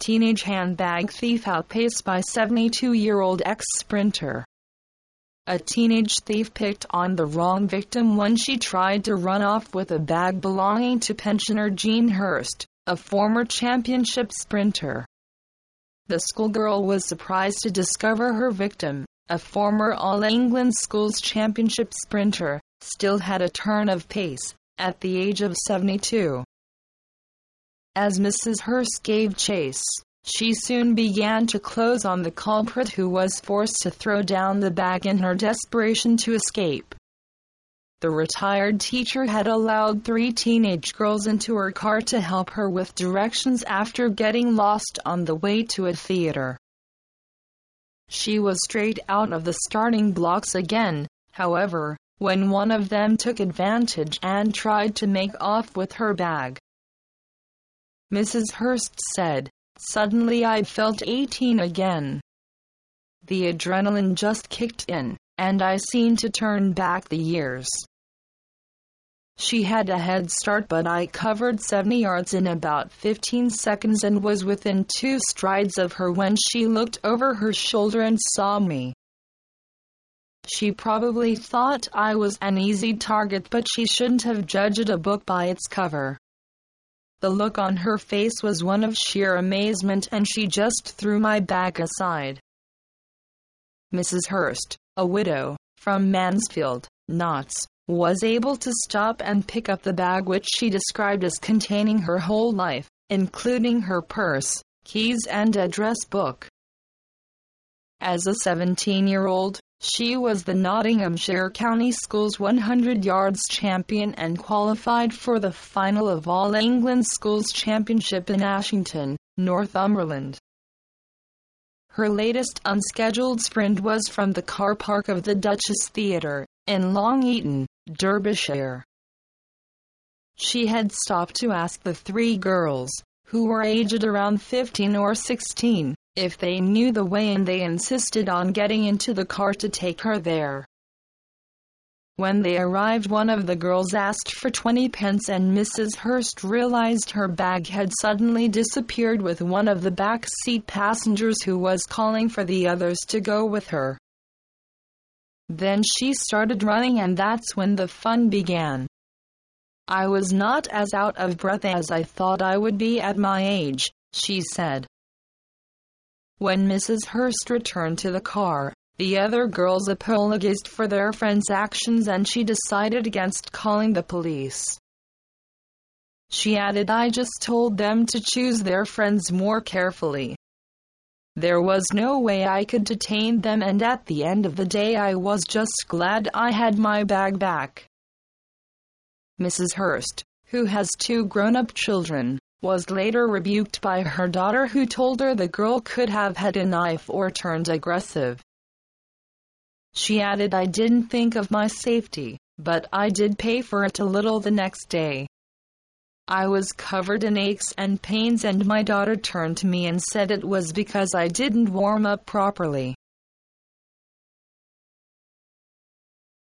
Teenage handbag thief outpaced by 72-year-old ex-sprinter. A teenage thief picked on the wrong victim when she tried to run off with a bag belonging to pensioner Jean Hurst, a former championship sprinter. The schoolgirl was surprised to discover her victim, a former All England Schools Championship sprinter, still had a turn of pace, at the age of 72. As Mrs. Hurst gave chase, she soon began to close on the culprit, who was forced to throw down the bag in her desperation to escape. The retired teacher had allowed 3 teenage girls into her car to help her with directions after getting lost on the way to a theater. She was straight out of the starting blocks again, however, when one of them took advantage and tried to make off with her bag. Mrs. Hurst said, "Suddenly I felt 18 again. The adrenaline just kicked in, and I seemed to turn back the years. She had a head start, but I covered 70 yards in about 15 seconds and was within 2 strides of her when she looked over her shoulder and saw me. She probably thought I was an easy target, but she shouldn't have judged a book by its cover. The look on her face was one of sheer amazement, and she just threw my bag aside." Mrs. Hurst, a widow, from Mansfield, Notts, was able to stop and pick up the bag, which she described as containing her whole life, including her purse, keys and address book. As a 17-year-old, she was the Nottinghamshire County Schools 100 yards champion and qualified for the final of All England Schools Championship in Ashington, Northumberland. Her latest unscheduled sprint was from the car park of the Duchess Theatre, in Long Eaton, Derbyshire. She had stopped to ask the 3 girls, who were aged around 15 or 16, if they knew the way, and they insisted on getting into the car to take her there. When they arrived, one of the girls asked for 20 pence, and Mrs. Hurst realized her bag had suddenly disappeared with one of the back seat passengers, who was calling for the others to go with her. Then she started running, and that's when the fun began. I was not as out of breath as I thought I would be at my age, she said. When Mrs. Hurst returned to the car, the other girls apologized for their friends' actions, and she decided against calling the police. She added, "I just told them to choose their friends more carefully. There was no way I could detain them, and at the end of the day I was just glad I had my bag back." Mrs. Hurst, who has 2 grown-up children, was later rebuked by her daughter, who told her the girl could have had a knife or turned aggressive. She added, "I didn't think of my safety, but I did pay for it a little the next day. I was covered in aches and pains, and my daughter turned to me and said it was because I didn't warm up properly."